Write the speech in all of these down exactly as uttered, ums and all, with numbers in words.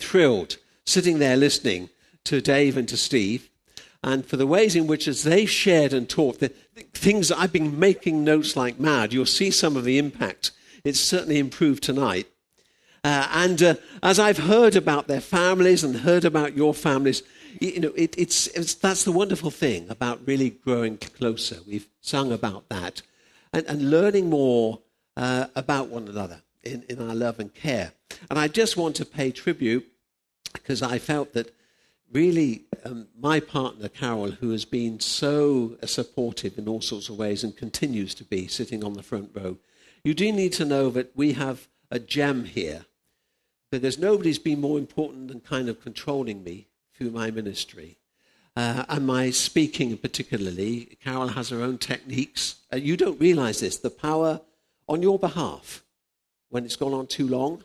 thrilled sitting there listening to Dave and to Steve, and for the ways in which, as they shared and taught, the, the things that I've been making notes like mad. You'll see some of the impact. It's certainly improved tonight. Uh, and uh, as I've heard about their families and heard about your families, you know, it, it's, it's that's the wonderful thing about really growing closer. We've sung about that, and, and learning more uh, about one another in, in our love and care. And I just want to pay tribute, because I felt that really um, my partner, Carol, who has been so supportive in all sorts of ways and continues to be, sitting on the front row, you do need to know that we have a gem here, because nobody's been more important than kind of controlling me through my ministry. Uh, and my speaking particularly. Carol has her own techniques. Uh, you don't realize this, the power on your behalf when it's gone on too long,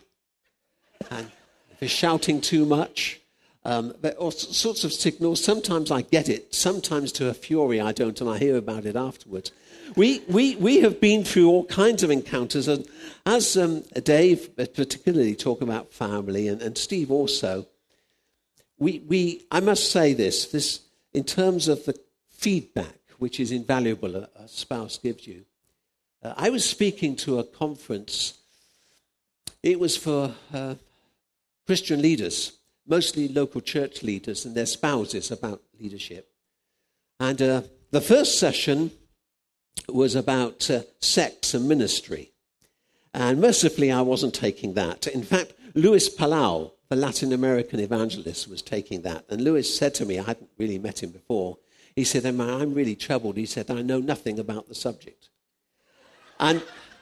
and if you're shouting too much, um, but all sorts of signals. Sometimes I get it, sometimes to a fury I don't, and I hear about it afterwards. We we we have been through all kinds of encounters, and as um, Dave particularly talk about family, and, and Steve also, we we I must say this, this in terms of the feedback, which is invaluable, a, a spouse gives you. Uh, I was speaking to a conference. It was for uh, Christian leaders, mostly local church leaders and their spouses, about leadership. And uh, the first session was about uh, sex and ministry. And mercifully, I wasn't taking that. In fact, Luis Palau, the Latin American evangelist, was taking that. And Luis said to me, I hadn't really met him before, he said, Emma, I'm really troubled. He said, I know nothing about the subject. And...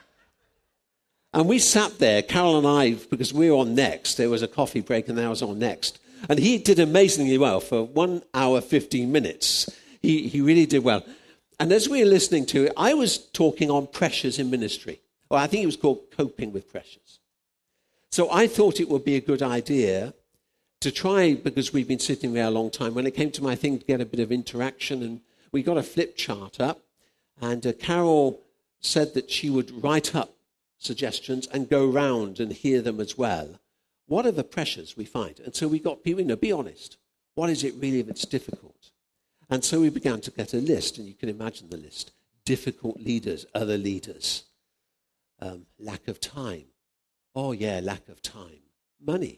And we sat there, Carol and I, because we were on Next. There was a coffee break and I was on Next. And he did amazingly well for one hour, fifteen minutes. He he really did well. And as we were listening to it, I was talking on pressures in ministry. Or I think it was called coping with pressures. So I thought it would be a good idea to try, because we've been sitting there a long time, when it came to my thing, to get a bit of interaction. And we got a flip chart up. And uh, Carol said that she would write up suggestions and go round and hear them as well. What are the pressures we find? And so we got people, you know, be honest. What is it really that's difficult? And so we began to get a list, and you can imagine the list. Difficult leaders, other leaders. Um, lack of time. Oh, yeah, lack of time. Money.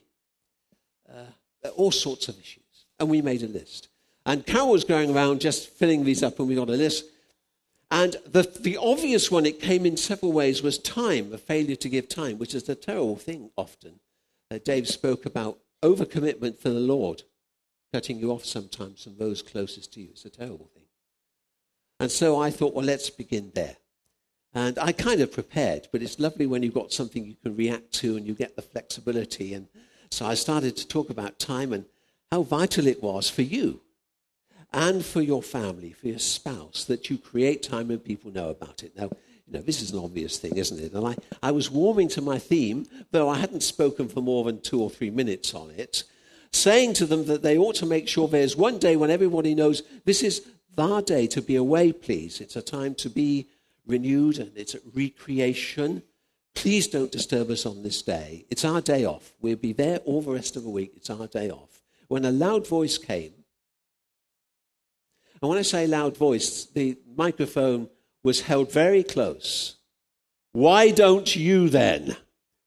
Uh, all sorts of issues. And we made a list. And Carol was going around just filling these up, and we got a list. And the, the obvious one, it came in several ways, was time, a failure to give time, which is a terrible thing often. Uh, Dave spoke about overcommitment for the Lord, cutting you off sometimes from those closest to you. It's a terrible thing. And so I thought, well, let's begin there. And I kind of prepared, but it's lovely when you've got something you can react to and you get the flexibility. And so I started to talk about time and how vital it was for you and for your family, for your spouse, that you create time and people know about it. Now, you know, this is an obvious thing, isn't it? And I, I was warming to my theme, though I hadn't spoken for more than two or three minutes on it, saying to them that they ought to make sure there's one day when everybody knows this is our day to be away, please. It's a time to be renewed, and it's a recreation. Please don't disturb us on this day. It's our day off. We'll be there all the rest of the week. It's our day off. When a loud voice came, and when I say loud voice, the microphone was held very close. Why don't you then?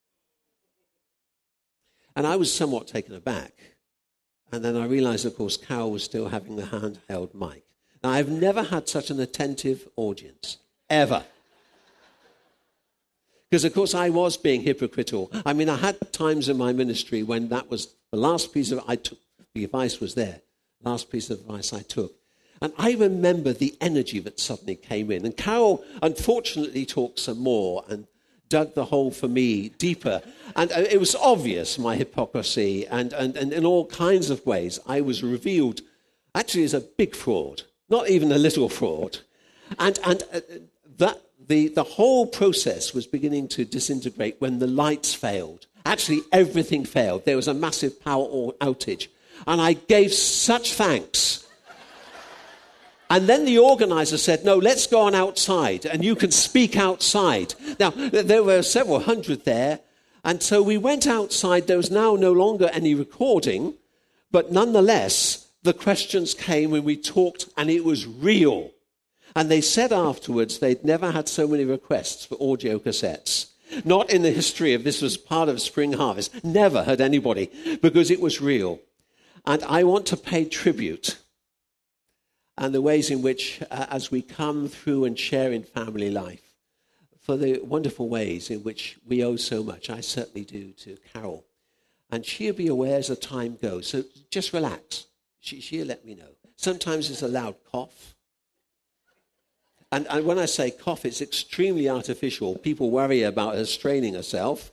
And I was somewhat taken aback. And then I realized, of course, Carol was still having the handheld mic. Now, I've never had such an attentive audience, ever. Because, of course, I was being hypocritical. I mean, I had times in my ministry when that was the last piece of I took. The advice was there, last piece of advice I took. And I remember the energy that suddenly came in. And Carol, unfortunately, talked some more and dug the hole for me deeper. And it was obvious, my hypocrisy, and, and, and in all kinds of ways, I was revealed actually as a big fraud, not even a little fraud. And, and uh, that the, the whole process was beginning to disintegrate when the lights failed. Actually, everything failed. There was a massive power outage. And I gave such thanks. And then the organizer said, no, let's go on outside, and you can speak outside. Now, there were several hundred there, And so we went outside. There was now no longer any recording, but nonetheless, the questions came when we talked, and it was real. And they said afterwards they'd never had so many requests for audio cassettes. Not in the history of this was part of Spring Harvest. Never had anybody, because it was real. And I want to pay tribute and the ways in which, uh, as we come through and share in family life, for the wonderful ways in which we owe so much. I certainly do, to Carol. And she'll be aware as the time goes. So just relax. She, she'll let me know. Sometimes it's a loud cough. And, and when I say cough, it's extremely artificial. People worry about her straining herself.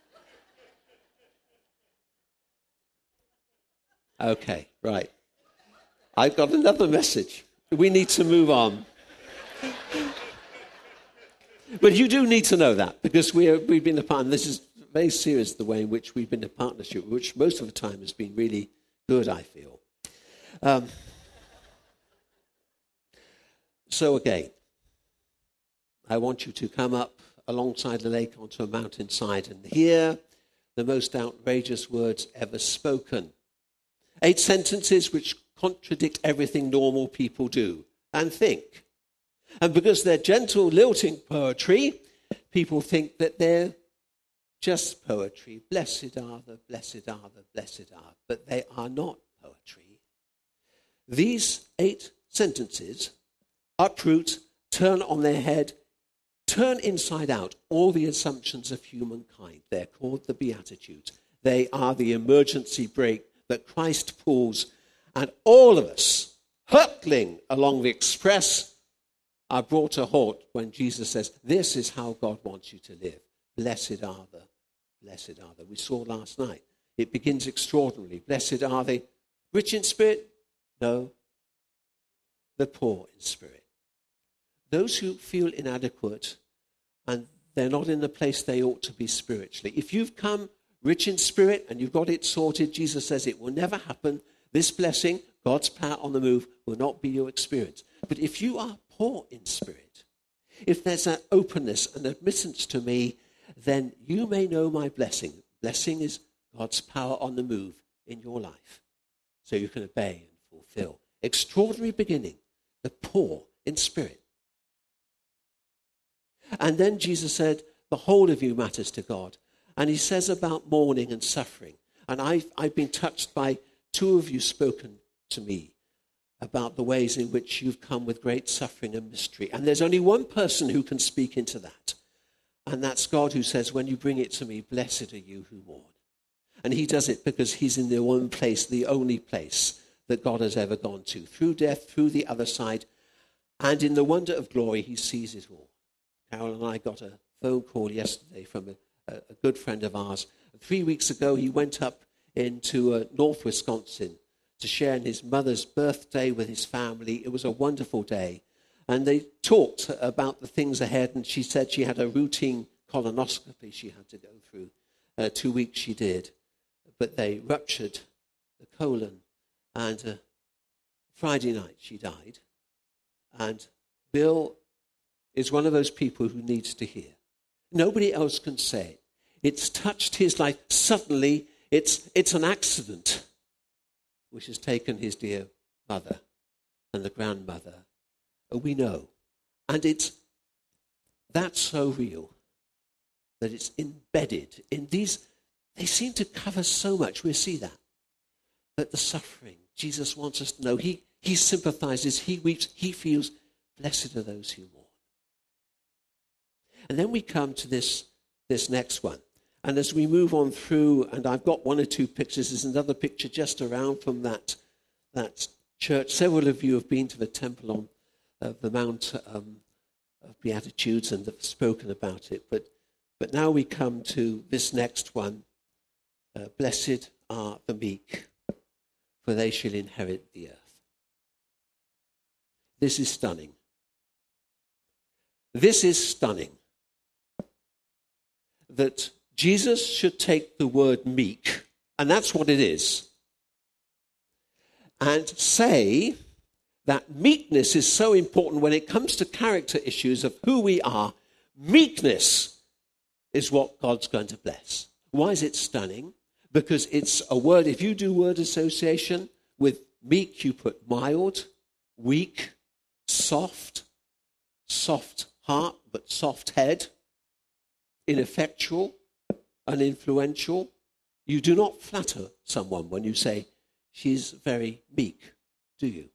Okay, right. I've got another message. We need to move on. But you do need to know that, because we are, we've been a part, and this is very serious, the way in which we've been a partnership, which most of the time has been really good, I feel. Um, so again, I want you to come up alongside the lake onto a mountainside and hear the most outrageous words ever spoken. Eight sentences which contradict everything normal people do and think. And because they're gentle, lilting poetry, people think that they're just poetry. Blessed are the, blessed are the, blessed are. But they are not poetry. These eight sentences uproot, turn on their head, turn inside out all the assumptions of humankind. They're called the Beatitudes. They are the emergency brake that Christ pulls, and all of us, hurtling along the express, are brought to halt when Jesus says, this is how God wants you to live. Blessed are the, blessed are the. We saw last night. It begins extraordinarily. Blessed are the rich in spirit? No. The poor in spirit. Those who feel inadequate and they're not in the place they ought to be spiritually. If you've come rich in spirit and you've got it sorted, Jesus says it will never happen. This blessing, God's power on the move, will not be your experience. But if you are poor in spirit, if there's an openness and admittance to me, then you may know my blessing. Blessing is God's power on the move in your life, so you can obey and fulfill. Extraordinary beginning, the poor in spirit. And then Jesus said, the whole of you matters to God. And he says about mourning and suffering. And I've, I've been touched by two of you spoken to me about the ways in which you've come with great suffering and mystery. And there's only one person who can speak into that. And that's God, who says, when you bring it to me, blessed are you who mourn. And he does it because he's in the one place, the only place that God has ever gone to. Through death, through the other side. And in the wonder of glory, he sees it all. Carol and I got a phone call yesterday from a, a good friend of ours. Three weeks ago, he went up into uh, North Wisconsin to share in his mother's birthday with his family. It was a wonderful day. And they talked about the things ahead, and she said she had a routine colonoscopy she had to go through. Uh, two weeks she did. But they ruptured the colon, and uh, Friday night she died. And Bill is one of those people who needs to hear. Nobody else can say it. It's touched his life. Suddenly, it's it's an accident which has taken his dear mother and the grandmother. We know. And it's that's so real that it's embedded in these. They seem to cover so much. We see that. That the suffering, Jesus wants us to know. He, he sympathizes, he weeps, he feels. Blessed are those who mourn. And then we come to this, this next one. And as we move on through, and I've got one or two pictures, there's another picture just around from that, that church. Several of you have been to the temple on uh, the Mount um, of Beatitudes and have spoken about it. But, but now we come to this next one. Uh, Blessed are the meek, for they shall inherit the earth. This is stunning. This is stunning. That Jesus should take the word meek, and that's what it is, and say that meekness is so important when it comes to character issues of who we are. Meekness is what God's going to bless. Why is it stunning? Because it's a word, if you do word association with meek, you put mild, weak, soft, soft heart, but soft head, ineffectual, uninfluential. You do not flatter someone when you say, she's very meek, do you?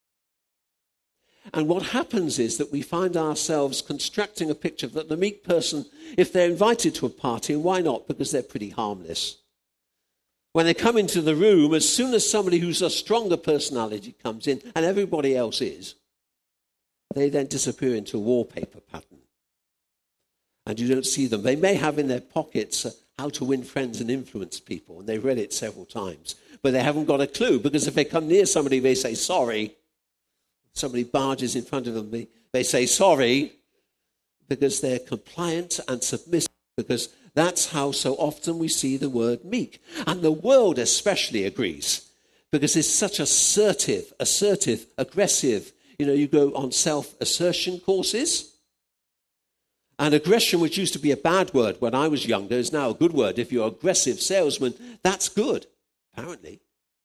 And what happens is that we find ourselves constructing a picture that the meek person, if they're invited to a party, and why not? Because they're pretty harmless. When they come into the room, as soon as somebody who's a stronger personality comes in, and everybody else is, they then disappear into a wallpaper pattern. And you don't see them. They may have in their pockets uh, How to Win Friends and Influence People, and they've read it several times. But they haven't got a clue, because if they come near somebody, they say, sorry. Somebody barges in front of them, they, they say, sorry, because they're compliant and submissive, because that's how so often we see the word meek. And the world especially agrees, because it's such assertive, assertive, aggressive. You know, you go on self-assertion courses. And aggression, which used to be a bad word when I was younger, is now a good word. If you're an aggressive salesman, that's good, apparently.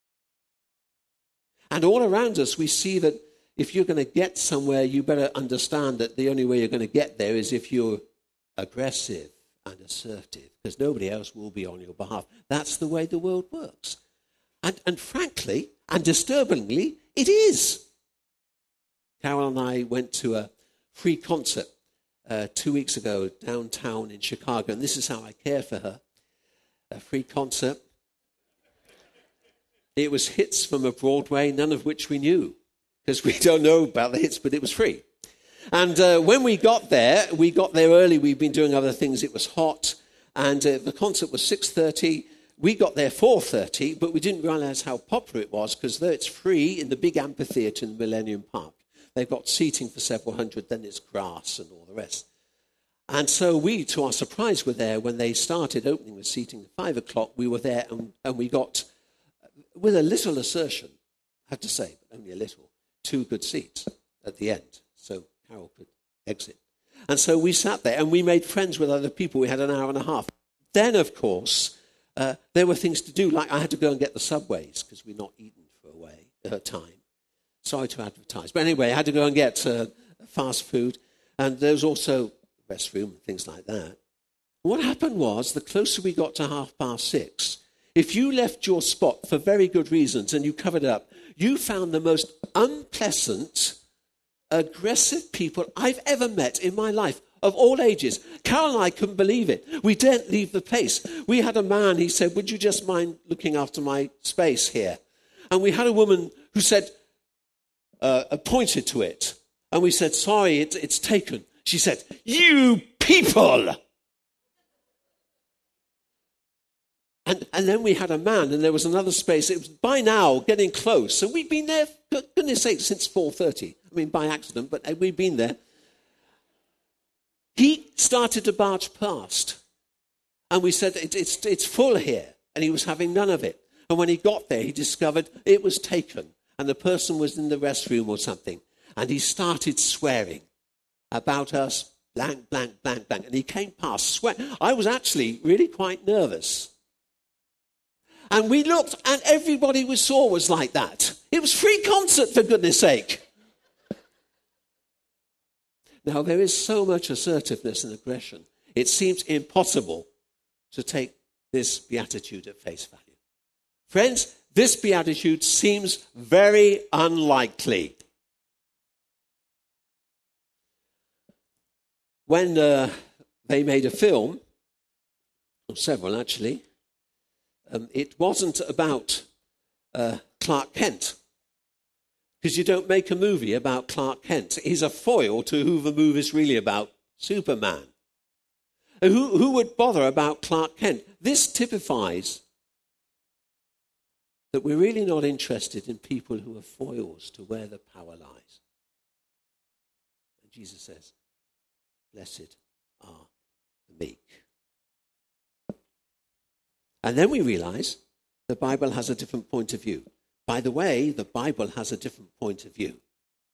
And all around us, we see that if you're going to get somewhere, you better understand that the only way you're going to get there is if you're aggressive and assertive, because nobody else will be on your behalf. That's the way the world works. And, and frankly, and disturbingly, it is. Carol and I went to a free concert uh, two weeks ago downtown in Chicago, and this is how I care for her. A free concert. It was hits from a Broadway, none of which we knew, because we don't know about the hits, but it was free. And uh, when we got there, we got there early. We've been doing other things. It was hot, and uh, the concert was six thirty. We got there four thirty, but we didn't realize how popular it was, because though it's free in the big amphitheater in Millennium Park, they've got seating for several hundred, then it's grass and all the rest. And so we, to our surprise, were there when they started opening the seating at five o'clock. We were there, and, and we got, with a little assertion, I have to say, but only a little, two good seats at the end, so Carol could exit. And so we sat there, and we made friends with other people. We had an hour and a half. Then, of course, uh, there were things to do, like I had to go and get the Subways, because we'd not eaten for a way, uh, time. Sorry to advertise. But anyway, I had to go and get uh, fast food, and there was also a restroom and things like that. What happened was, the closer we got to half past six, if you left your spot for very good reasons and you covered up, you found the most unpleasant, aggressive people I've ever met in my life, of all ages. Carol and I couldn't believe it. We daren't leave the place. We had a man, he said, would you just mind looking after my space here? And we had a woman who said, uh, pointed to it. And we said, sorry, it, it's taken. She said, you people! And, and then we had a man, and there was another space. It was by now getting close. So we'd been there, for goodness sake, since four thirty. I mean, by accident, but we'd been there. He started to barge past. And we said, it, it's, it's full here. And he was having none of it. And when he got there, he discovered it was taken. And the person was in the restroom or something. And he started swearing about us, blank, blank, blank, blank. And he came past, swear. I was actually really quite nervous. And we looked, and everybody we saw was like that. It was free concert, for goodness sake. Now, there is so much assertiveness and aggression. It seems impossible to take this beatitude at face value. Friends, this beatitude seems very unlikely. When uh, they made a film, or several actually, Um, it wasn't about uh, Clark Kent, because you don't make a movie about Clark Kent. He's a foil to who the movie's really about, Superman. And who, who would bother about Clark Kent? This typifies that we're really not interested in people who are foils to where the power lies. And Jesus says, blessed are the meek. And then we realize the Bible has a different point of view. By the way, the Bible has a different point of view.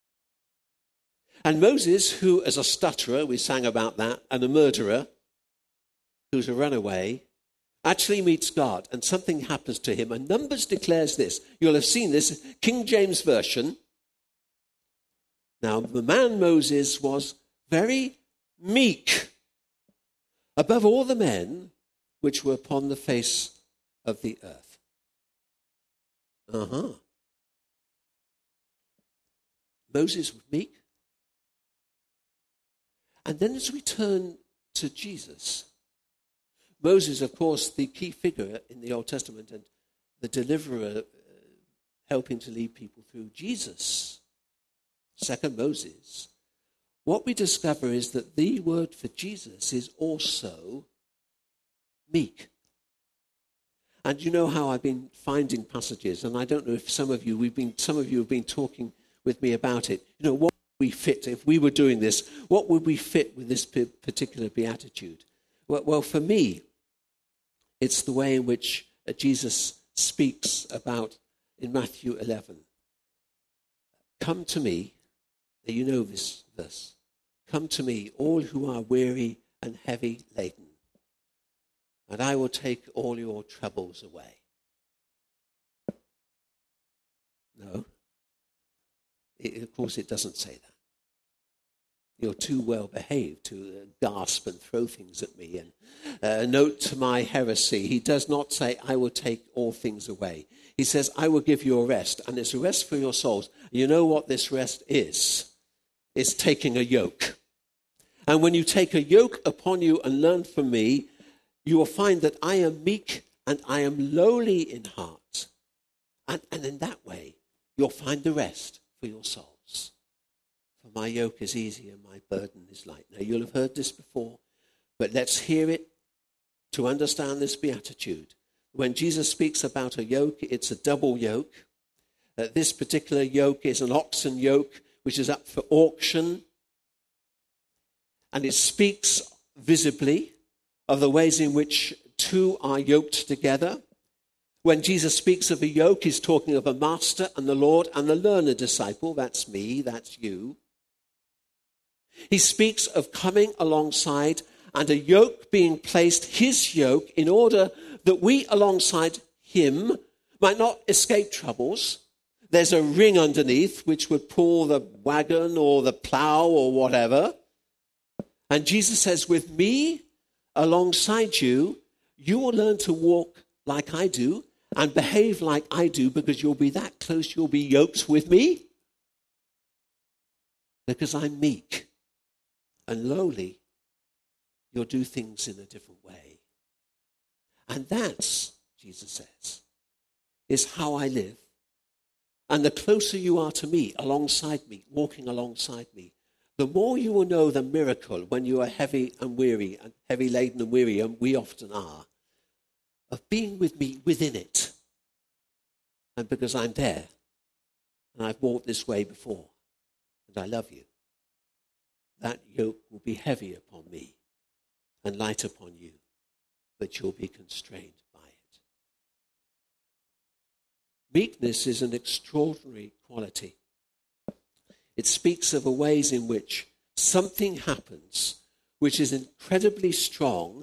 And Moses, who as a stutterer, we sang about that, and a murderer, who's a runaway, actually meets God and something happens to him. And Numbers declares this. You'll have seen this, King James Version. Now, the man Moses was very meek above all the men which were upon the face of the earth. Uh-huh. Moses was meek. And then as we turn to Jesus, Moses, of course, the key figure in the Old Testament and the deliverer, uh, helping to lead people through. Jesus, second Moses, what we discover is that the word for Jesus is also meek. And you know how I've been finding passages, and I don't know if some of you, we've been, some of you have been talking with me about it. You know, what would we fit, if we were doing this, what would we fit with this particular beatitude? Well, well for me, it's the way in which Jesus speaks about in Matthew eleven. Come to me, you know this verse, come to me, all who are weary and heavy laden, and I will take all your troubles away. No, it, of course it doesn't say that. You're too well behaved to uh, gasp and throw things at me and uh, note to my heresy. He does not say, I will take all things away. He says, I will give you a rest, and it's a rest for your souls. You know what this rest is? It's taking a yoke. And when you take a yoke upon you and learn from me, you will find that I am meek and I am lowly in heart. And, and in that way, you'll find the rest for your souls. For my yoke is easy and my burden is light. Now, you'll have heard this before, but let's hear it to understand this beatitude. When Jesus speaks about a yoke, it's a double yoke. Uh, this particular yoke is an oxen yoke, which is up for auction. And it speaks visibly of the ways in which two are yoked together. When Jesus speaks of a yoke, he's talking of a master and the Lord and the learner disciple. That's me, that's you. He speaks of coming alongside and a yoke being placed, his yoke, in order that we alongside him might not escape troubles. There's a ring underneath which would pull the wagon or the plow or whatever. And Jesus says, with me alongside you, you will learn to walk like I do and behave like I do, because you'll be that close, you'll be yoked with me. Because I'm meek and lowly, you'll do things in a different way. And that's, Jesus says, is how I live. And the closer you are to me, alongside me, walking alongside me, the more you will know the miracle when you are heavy and weary, and heavy laden and weary, and we often are, of being with me within it. And because I'm there, and I've walked this way before, and I love you, that yoke will be heavy upon me and light upon you, but you'll be constrained by it. Meekness is an extraordinary quality. It speaks of the ways in which something happens which is incredibly strong,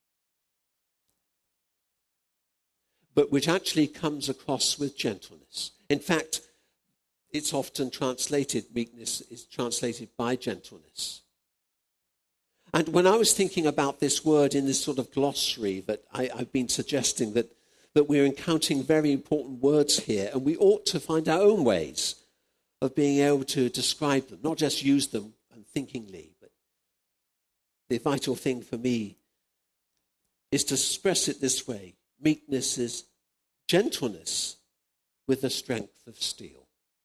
but which actually comes across with gentleness. In fact, it's often translated, meekness is translated by gentleness. And when I was thinking about this word in this sort of glossary that I, I've been suggesting, that, that we're encountering very important words here, and we ought to find our own ways of being able to describe them, not just use them unthinkingly, but the vital thing for me is to express it this way. Meekness is gentleness with the strength of steel.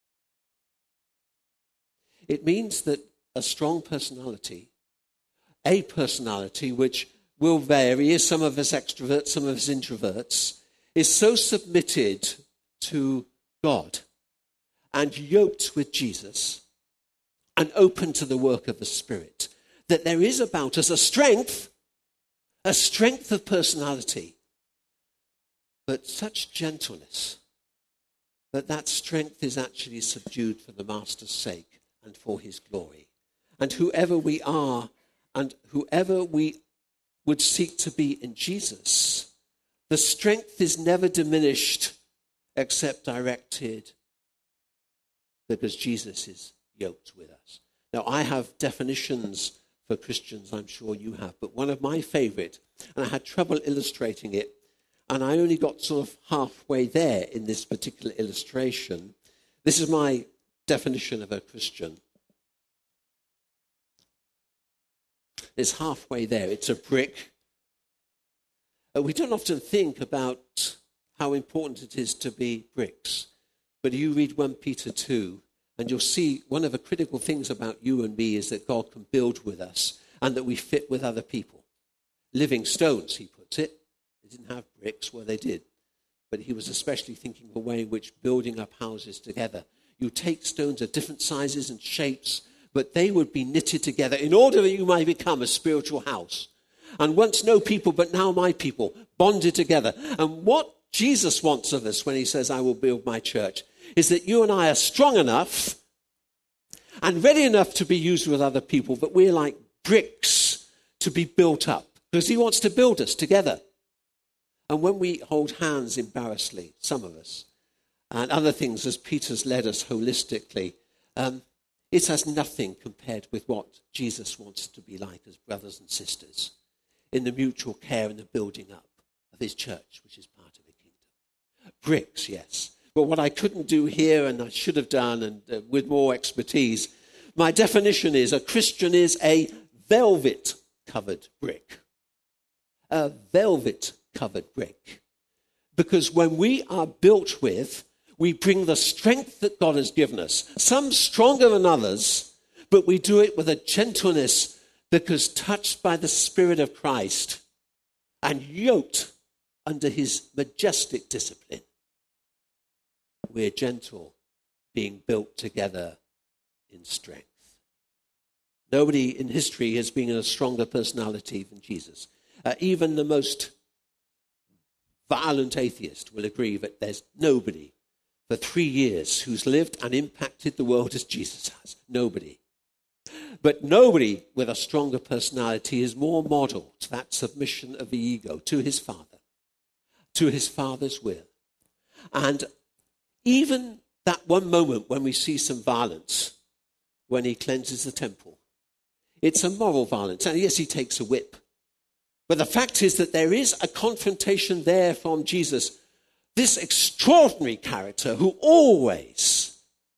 It means that a strong personality, a personality which will vary, is some of us extroverts, some of us introverts, is so submitted to God and yoked with Jesus and open to the work of the Spirit, that there is about us a strength, a strength of personality, but such gentleness that that strength is actually subdued for the Master's sake and for his glory. And whoever we are and whoever we would seek to be in Jesus The strength is never diminished except directed because Jesus is yoked with us. Now, I have definitions for Christians, I'm sure you have, but one of my favorite, and I had trouble illustrating it, and I only got sort of halfway there in this particular illustration. This is my definition of a Christian. It's halfway there. It's a brick. Uh, we don't often think about how important it is to be bricks. But you read First Peter two, and you'll see one of the critical things about you and me is that God can build with us and that we fit with other people. Living stones, he puts it. They didn't have bricks, well, they did. But he was especially thinking of a way in which building up houses together. You take stones of different sizes and shapes, but they would be knitted together in order that you might become a spiritual house. And once no people, but now my people, bonded together. And what Jesus wants of us when he says, I will build my church, is that you and I are strong enough and ready enough to be used with other people, but we're like bricks to be built up, because he wants to build us together. And when we hold hands embarrassedly, some of us, and other things as Peter's led us holistically, um, it's as nothing compared with what Jesus wants to be like as brothers and sisters in the mutual care and the building up of his church, which is part of the kingdom. Bricks, yes. But what I couldn't do here, and I should have done, and uh, with more expertise, my definition is a Christian is a velvet-covered brick. A velvet-covered brick. Because when we are built with, we bring the strength that God has given us, some stronger than others, but we do it with a gentleness because touched by the Spirit of Christ and yoked under his majestic discipline. We're gentle, being built together in strength. Nobody in history has been a stronger personality than Jesus. Uh, even the most violent atheist will agree that there's nobody for three years who's lived and impacted the world as Jesus has. Nobody. But nobody with a stronger personality is more modeled that submission of the ego to his Father, to his Father's will. And even that one moment when we see some violence, when he cleanses the temple, it's a moral violence. And yes, he takes a whip. But the fact is that there is a confrontation there from Jesus, this extraordinary character who always,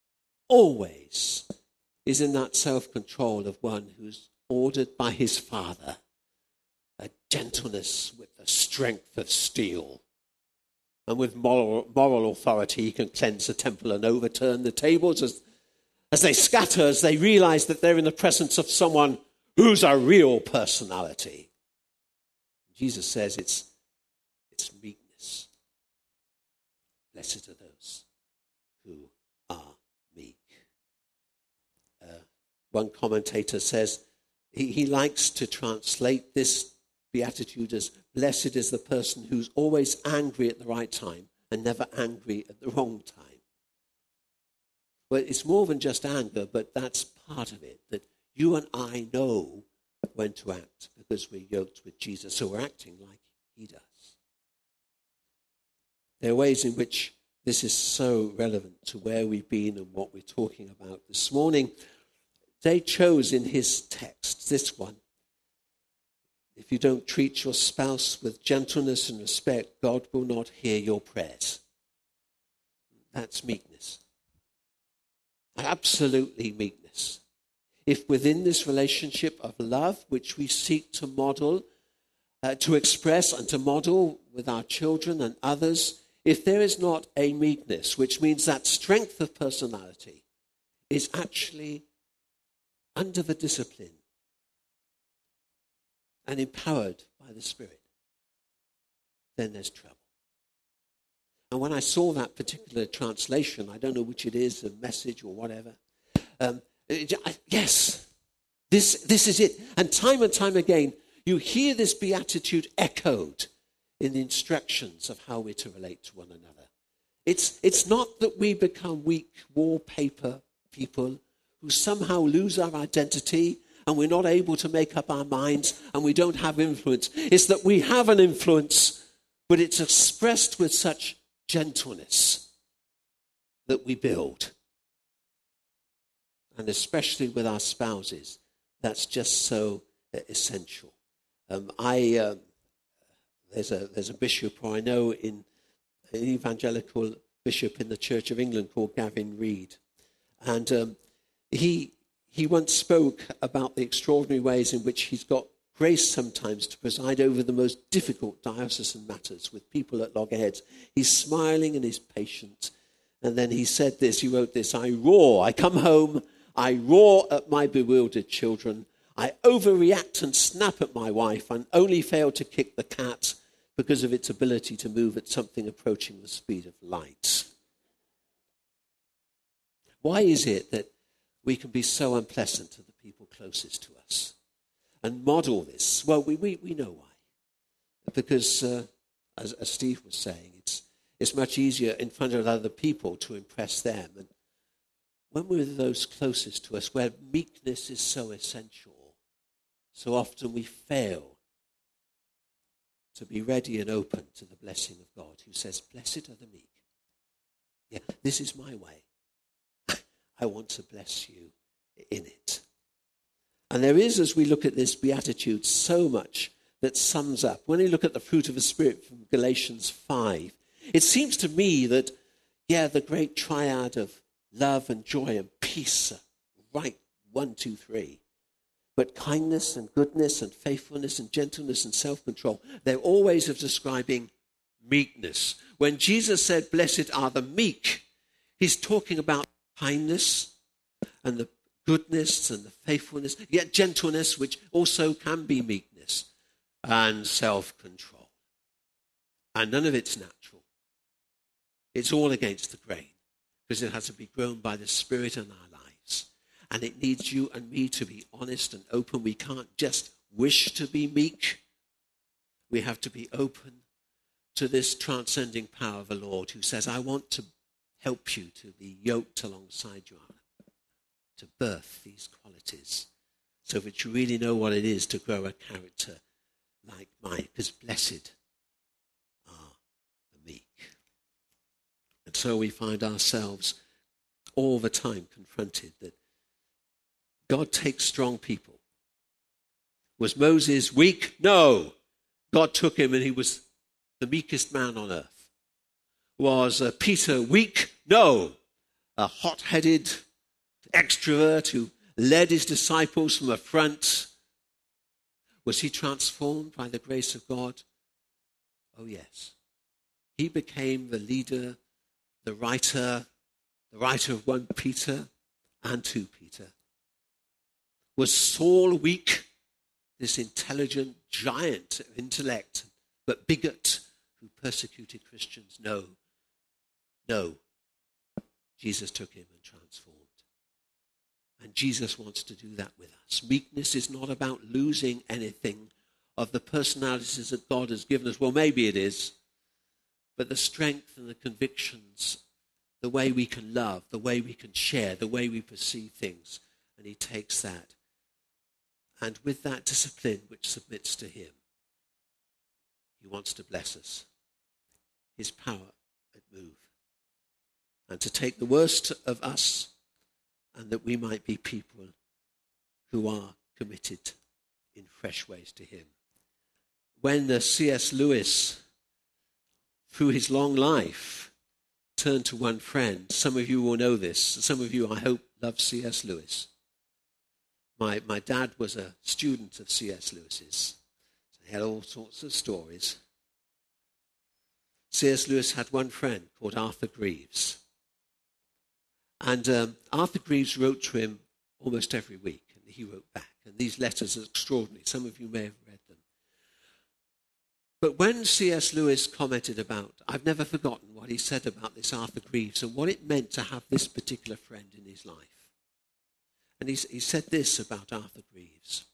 always is in that self-control of one who's ordered by his Father, a gentleness with the strength of steel. And with moral, moral authority, he can cleanse the temple and overturn the tables as, as they scatter, as they realize that they're in the presence of someone who's a real personality. Jesus says it's, it's meekness. Blessed are those who are meek. Uh, one commentator says he, he likes to translate this beatitude as blessed is the person who's always angry at the right time and never angry at the wrong time. Well, it's more than just anger, but that's part of it, that you and I know when to act because we're yoked with Jesus, so we're acting like he does. There are ways in which this is so relevant to where we've been and what we're talking about this morning. They chose in his text, this one, if you don't treat your spouse with gentleness and respect, God will not hear your prayers. That's meekness. Absolutely meekness. If within this relationship of love, which we seek to model, uh, to express and to model with our children and others, if there is not a meekness, which means that strength of personality is actually under the discipline and empowered by the Spirit, then there's trouble. And when I saw that particular translation, I don't know which it is, a Message or whatever, um, it, I, yes, this, this is it. And time and time again, you hear this beatitude echoed in the instructions of how we're to relate to one another. It's, it's not that we become weak wallpaper people who somehow lose our identity and we're not able to make up our minds and we don't have influence. It's that we have an influence, but it's expressed with such gentleness that we build. And especially with our spouses, that's just so essential. Um, I uh, there's a there's a bishop who I know in an evangelical bishop in the Church of England called Gavin Reed, and um, he he once spoke about the extraordinary ways in which he's got grace sometimes to preside over the most difficult diocesan matters with people at loggerheads. He's smiling and he's patient, and then he said this. He wrote this: "I roar. I come home. I roar at my bewildered children. I overreact and snap at my wife and only fail to kick the cat because of its ability to move at something approaching the speed of light." Why is it that we can be so unpleasant to the people closest to us and model this? Well, we, we, we know why. Because, uh, as, as Steve was saying, it's, it's much easier in front of other people to impress them. And when we're with those closest to us, where meekness is so essential, so often we fail to be ready and open to the blessing of God, who says, "Blessed are the meek." Yeah, this is my way. I want to bless you in it. And there is, as we look at this beatitude, so much that sums up. When you look at the fruit of the Spirit from Galatians five, it seems to me that, yeah, the great triad of love and joy and peace are right, one, two, three. But kindness and goodness and faithfulness and gentleness and self-control, they're all ways of describing meekness. When Jesus said, "Blessed are the meek," he's talking about kindness and the goodness and the faithfulness, yet gentleness, which also can be meekness, and self-control. And none of it's natural. It's all against the grain, because it has to be grown by the Spirit in our lives. And it needs you and me to be honest and open. We can't just wish to be meek. We have to be open to this transcending power of the Lord, who says, "I want to help you to be yoked alongside you, to birth these qualities, so that you really know what it is to grow a character like mine, because blessed are the meek." And so we find ourselves all the time confronted that God takes strong people. Was Moses weak? No. God took him and he was the meekest man on earth. Was uh, Peter weak? No. A hot-headed extrovert who led his disciples from the front. Was he transformed by the grace of God? Oh, yes. He became the leader, the writer, the writer of First Peter and Second Peter. Was Saul weak? This intelligent giant of intellect, but bigot who persecuted Christians? No. No. Jesus took him and transformed. And Jesus wants to do that with us. Meekness is not about losing anything of the personalities that God has given us. Well, maybe it is. But the strength and the convictions, the way we can love, the way we can share, the way we perceive things. And he takes that. And with that discipline which submits to him, he wants to bless us. His power at move. And to take the worst of us, and that we might be people who are committed in fresh ways to him. When the C S Lewis, through his long life, turned to one friend, some of you will know this, some of you, I hope, love C S Lewis. My, my dad was a student of C S Lewis's. So he had all sorts of stories. C S Lewis had one friend called Arthur Greaves. And um, Arthur Greaves wrote to him almost every week, and he wrote back. And these letters are extraordinary. Some of you may have read them. But when C S Lewis commented about, I've never forgotten what he said about this Arthur Greaves and what it meant to have this particular friend in his life. And he, he said this about Arthur Greaves.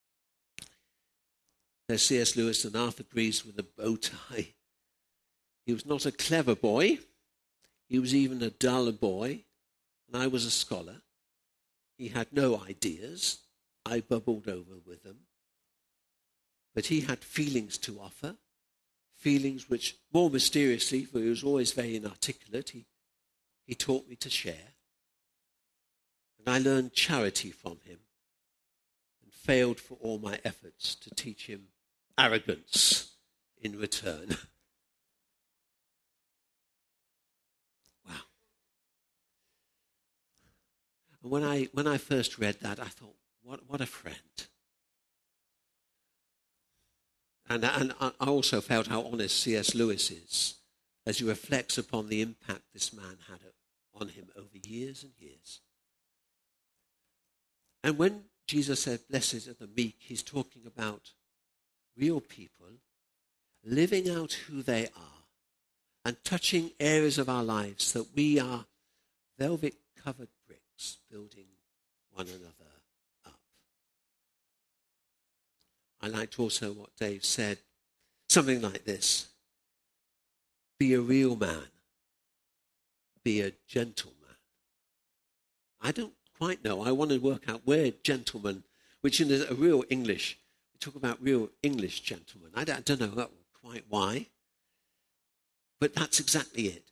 There's C S Lewis and Arthur Greaves with a bow tie. He was not a clever boy. He was even a dull boy. And I was a scholar. He had no ideas. I bubbled over with them. But he had feelings to offer, feelings which, more mysteriously, for he was always very inarticulate, he, he taught me to share. And I learned charity from him and failed for all my efforts to teach him arrogance in return. Wow. And when I, when I first read that, I thought, what, what a friend. And, and I also felt how honest C S Lewis is as he reflects upon the impact this man had on him over years and years. And when Jesus said, blessed are the meek, he's talking about real people living out who they are and touching areas of our lives that we are velvet-covered bricks building one another up. I liked also what Dave said, something like this: be a real man, be a gentleman. I don't quite know. I want to work out where gentleman, which in a real English, we talk about real English gentlemen. I don't, I don't know quite why, but that's exactly it.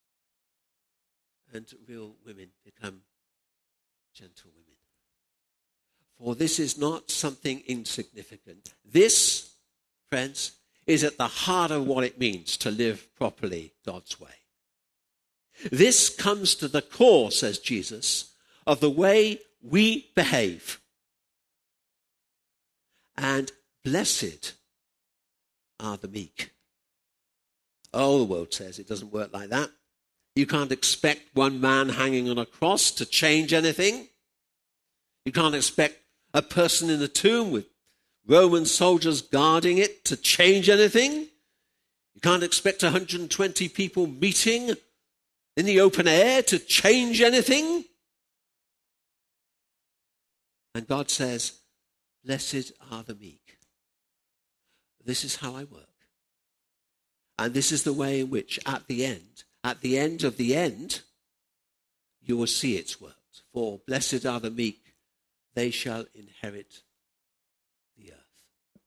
And real women become gentle women. For this is not something insignificant. This, friends, is at the heart of what it means to live properly God's way. This comes to the core, says Jesus, of the way we behave. And blessed are the meek. Oh, the world says it doesn't work like that. You can't expect one man hanging on a cross to change anything. You can't expect a person in the tomb with Roman soldiers guarding it to change anything. You can't expect one hundred twenty people meeting in the open air to change anything. And God says, blessed are the meek. This is how I work. And this is the way in which at the end, at the end of the end, you will see it's worked. For blessed are the meek, they shall inherit the earth.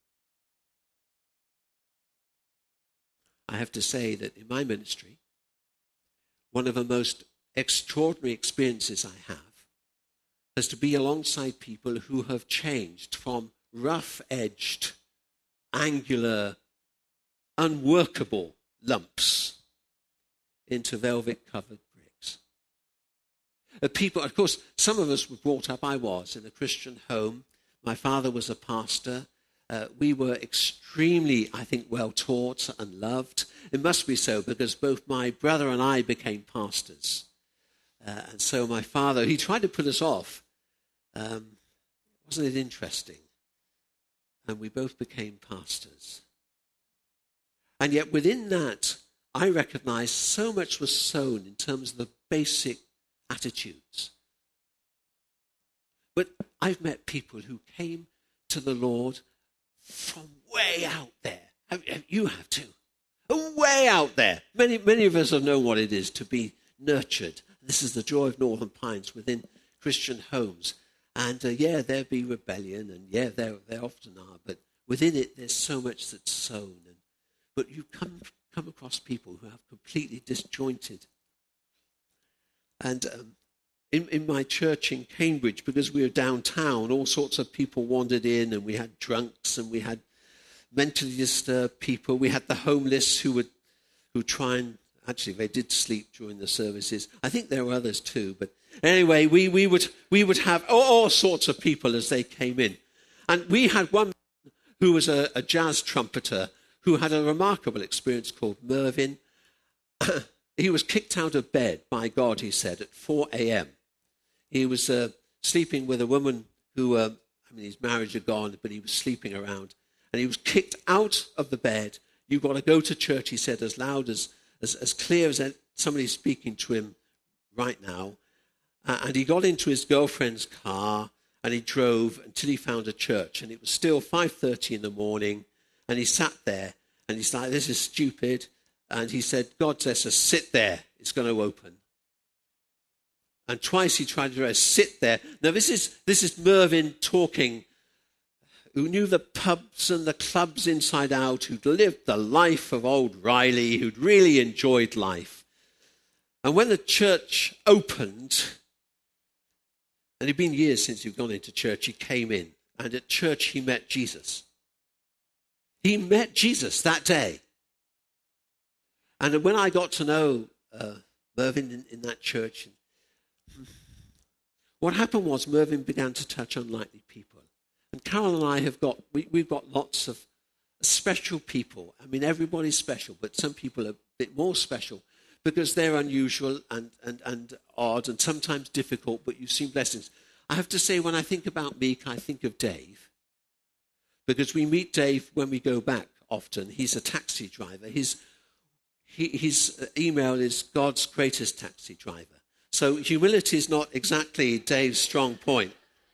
I have to say that in my ministry, one of the most extraordinary experiences I have is to be alongside people who have changed from rough-edged, angular, unworkable lumps into velvet-covered bricks. Uh, people, of course, some of us were brought up, I was, in a Christian home. My father was a pastor. Uh, we were extremely, I think, well taught and loved. It must be so because both my brother and I became pastors. Uh, and so my father, he tried to put us off. Um, wasn't it interesting? And we both became pastors. And yet within that, I recognized so much was sown in terms of the basic attitudes. But I've met people who came to the Lord from way out there. You have too. Way out there. Many, many of us have known what it is to be nurtured. This is the joy of Northern Pines within Christian homes. And uh, yeah, there'll be rebellion, and yeah, there, there often are. But within it, there's so much that's sown. And, but you come, come across people who have completely disjointed. And um, in, in my church in Cambridge, because we were downtown, all sorts of people wandered in, and we had drunks, and we had mentally disturbed people. We had the homeless who would who try and, actually, they did sleep during the services. I think there were others too, but anyway, we, we would we would have all, all sorts of people as they came in. And we had one who was a, a jazz trumpeter who had a remarkable experience called Mervyn. He was kicked out of bed by God, he said, at four a.m. He was uh, sleeping with a woman who, uh, I mean, his marriage had gone, but he was sleeping around. And he was kicked out of the bed. You've got to go to church, he said, as loud, as, as, as clear as somebody's speaking to him right now. Uh, and he got into his girlfriend's car, and he drove until he found a church. And it was still five thirty in the morning, and he sat there, and he's like, this is stupid. And he said, God says to sit there, it's going to open. And twice he tried to sit there. Now, this is this is Mervyn talking, who knew the pubs and the clubs inside out, who'd lived the life of old Riley, who'd really enjoyed life. And when the church opened, and it'd been years since he'd gone into church, he came in. And at church, he met Jesus. He met Jesus that day. And when I got to know uh, Mervyn in, in that church, what happened was Mervyn began to touch unlikely people. And Carol and I have got, we, we've got lots of special people. I mean, everybody's special, but some people are a bit more special because they're unusual and, and, and odd and sometimes difficult, but you've seen blessings. I have to say, when I think about Meek, I think of Dave, because we meet Dave when we go back often. He's a taxi driver. His, he, his email is God's greatest taxi driver. So humility is not exactly Dave's strong point.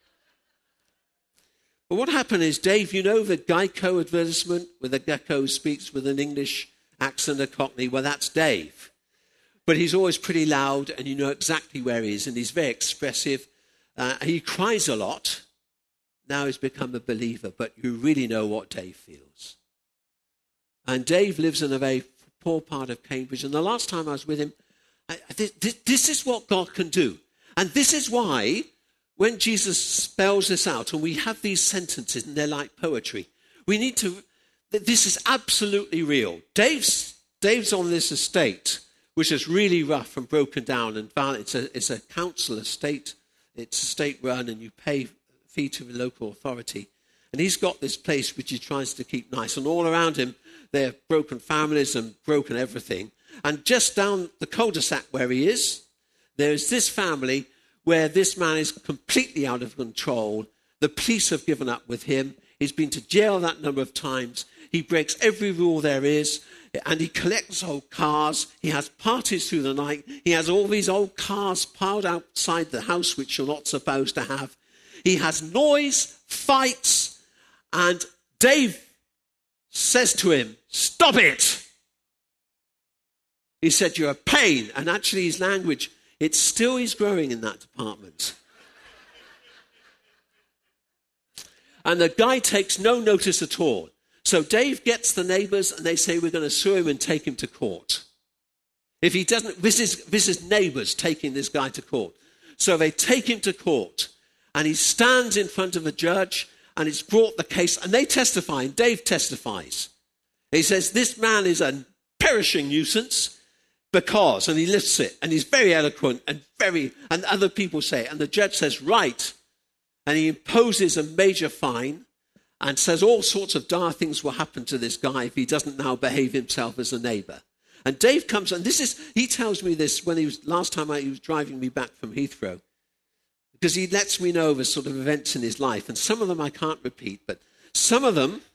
But what happened is, Dave, you know the Geico advertisement where the gecko speaks with an English accent, a Cockney? Well, that's Dave. But he's always pretty loud, and you know exactly where he is, and he's very expressive. Uh, he cries a lot. Now he's become a believer, but you really know what Dave feels. And Dave lives in a very poor part of Cambridge. And the last time I was with him, I, this, this is what God can do. And this is why when Jesus spells this out, and we have these sentences, and they're like poetry, we need to, this is absolutely real. Dave's, Dave's on this estate, which is really rough and broken down and violent. It's a, it's a council estate. It's a state run, and you pay fee to the local authority. And he's got this place which he tries to keep nice. And all around him, there are broken families and broken everything. And just down the cul-de-sac where he is, there's this family where this man is completely out of control. The police have given up with him. He's been to jail that number of times. He breaks every rule there is. And he collects old cars. He has parties through the night. He has all these old cars piled outside the house, which you're not supposed to have. He has noise, fights, and Dave says to him, "Stop it!" He said, "You're a pain." And actually his language, it still is growing in that department. And the guy takes no notice at all. So Dave gets the neighbours, and they say, "We're going to sue him and take him to court." If he doesn't, this is, this is neighbours taking this guy to court. So they take him to court, and he stands in front of a judge, and it's brought the case, and they testify, and Dave testifies. He says, "This man is a perishing nuisance because," and he lifts it, and he's very eloquent, and very, and other people say, and the judge says, "Right," and he imposes a major fine, and says all sorts of dire things will happen to this guy if he doesn't now behave himself as a neighbour. And Dave comes, and this is, he tells me this when he was, last time I, he was driving me back from Heathrow, because he lets me know the sort of events in his life, and some of them I can't repeat, but some of them.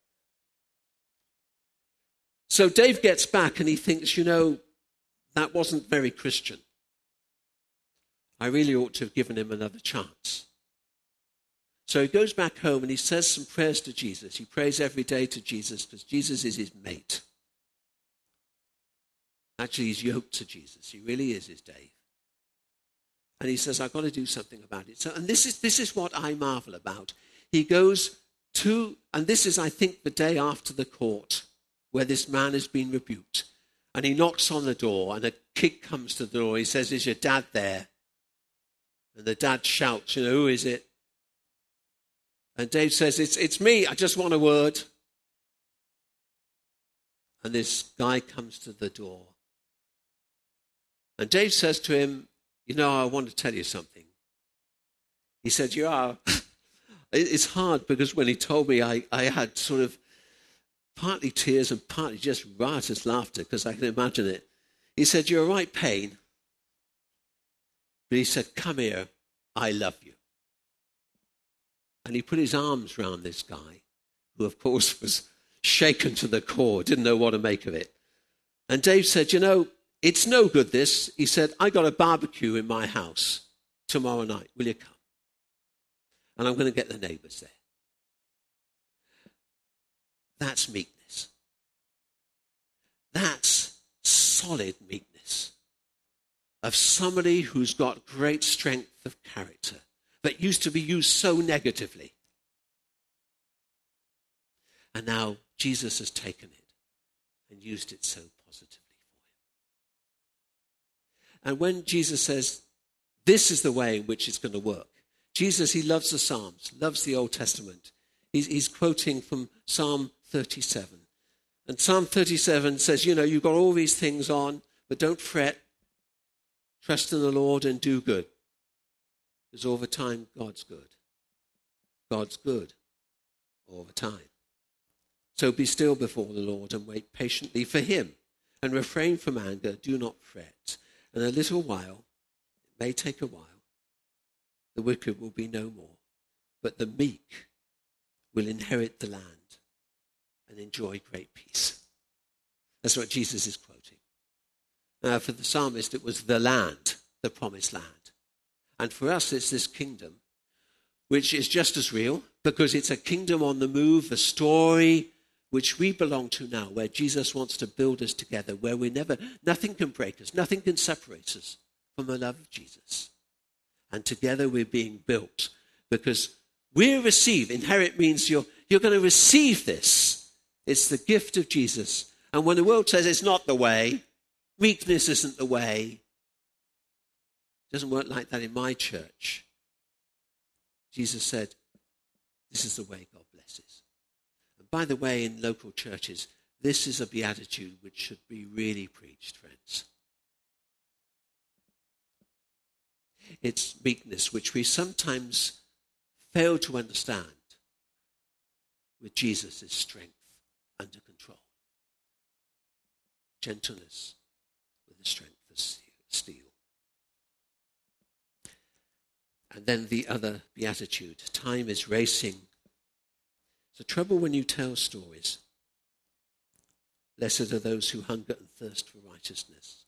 So Dave gets back, and he thinks, you know, that wasn't very Christian. I really ought to have given him another chance. So he goes back home and he says some prayers to Jesus. He prays every day to Jesus because Jesus is his mate. Actually, he's yoked to Jesus. He really is his Dave. And he says, "I've got to do something about it." So, and this is, this is what I marvel about. He goes to, and this is, I think, the day after the court where this man has been rebuked. And he knocks on the door, and a kid comes to the door. He says, "Is your dad there?" And the dad shouts, you know, "Who is it?" And Dave says, it's, it's me, I just want a word. And this guy comes to the door. And Dave says to him, "You know, I want to tell you something." He said, "You are." It's hard because when he told me, I, I had sort of partly tears and partly just riotous laughter because I can imagine it. He said, "You're a right pain." But he said, "Come here, I love you." And he put his arms round this guy, who, of course, was shaken to the core, didn't know what to make of it. And Dave said, "You know, it's no good, this." He said, "I got a barbecue in my house tomorrow night. Will you come? And I'm going to get the neighbours there." That's meekness. That's solid meekness of somebody who's got great strength of character that used to be used so negatively. And now Jesus has taken it and used it so positively for him. And when Jesus says, this is the way in which it's going to work. Jesus, he loves the Psalms, loves the Old Testament. He's, he's quoting from Psalm thirty-seven. And Psalm thirty-seven says, you know, you've got all these things on, but don't fret. Trust in the Lord and do good. Because all the time, God's good. God's good all the time. So be still before the Lord and wait patiently for him. And refrain from anger, do not fret. And a little while, it may take a while, the wicked will be no more, but the meek will inherit the land and enjoy great peace. That's what Jesus is quoting. Now, for the psalmist, it was the land, the promised land. And for us, it's this kingdom, which is just as real, because it's a kingdom on the move, a story which we belong to now, where Jesus wants to build us together, where we never, nothing can break us, nothing can separate us from the love of Jesus. And together we're being built, because we receive, inherit means you're, you're going to receive this. It's the gift of Jesus. And when the world says it's not the way, meekness isn't the way, it doesn't work like that in my church. Jesus said, this is the way God blesses. And by the way, in local churches, this is a beatitude which should be really preached, friends. It's meekness, which we sometimes fail to understand with Jesus' strength under control. Gentleness with the strength of steel. And then the other beatitude, time is racing. It's the trouble when you tell stories. Blessed are those who hunger and thirst for righteousness.